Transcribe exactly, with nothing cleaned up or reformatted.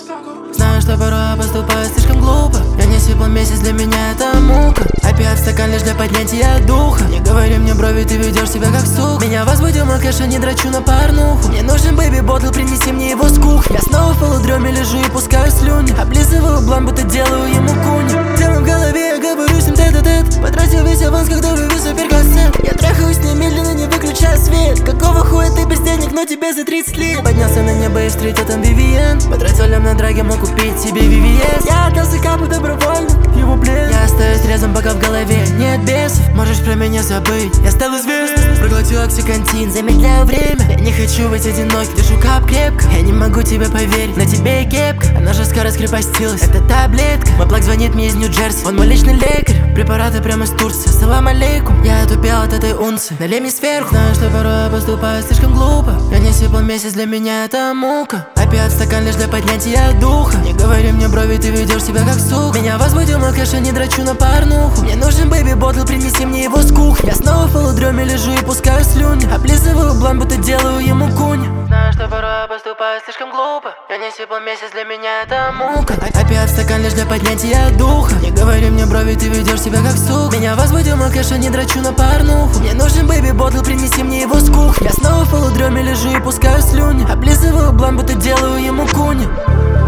Знаю, что порой поступаю слишком глупо. Я не сыпал месяц, для меня это мука. Опять стакан лишь для поднятия духа. Не говори мне брови, ты ведешь себя как сук. Меня возбудил мой кэш, не драчу на порнуху. Мне нужен бэйби ботл, принеси мне его с кухни. Я снова в полудреме лежу и пускаю слюни. Облизываю блан, будто делаю ему куни. Прямо в голове я говорю с ним тет-а-тет. Потратил весь аванс, когда вывез суперкассет. Я трахаюсь с ней медленно, не выключая свет. Какого хуя ты без денег, но тебе за тридцать лет. Поднялся на небо и встретил там Вивиен. Потратил лям на драге, мог купить себе ви ви эс. Я отдался капу добровольно в его плен. Я остаюсь трезвым, пока в голове нет бесов. Можешь про меня забыть, я стал известным. Проглотил оксикантин, замедляю время. Я не хочу быть одиноким, держу кап крепко. Я не могу тебе поверить, на тебе и кепка. Она жестко раскрепостилась, это таблетка. Мой плаг звонит мне из Нью-Джерси, он мой личный лекарь. Препараты прямо из Турции, салам алейкум. Я отупел от этой унции, налей мне сверху. Знаю, что порой я поступаю слишком глупо. Я не сыпал месяц, для меня это мука. Опять стакан лишь для поднятия духа. Не говори мне брови, ты ведешь себя как сук. Меня возбудил мой кэш, не драчу на порнуху. Мне нужен бэйби ботл, принеси мне его с кухни. Я снова в полудреме лежу и пускаю слюни. Облизываю блан, будто делаю ему куни. Знаю, что порой я поступаю слишком глупо. Я не сыпал месяц, для меня это мука. Опять стакан лишь для поднятия духа. Не говори мне брови, ты ведешь себя как сук. Меня возбудил мой кэш, не драчу на порнуху. Мне нужен бэйби ботл, принеси мне его с кухни. Я снова в полудреме лежу и пускаю слюни. Облизываю блан, будто делаю ему куни.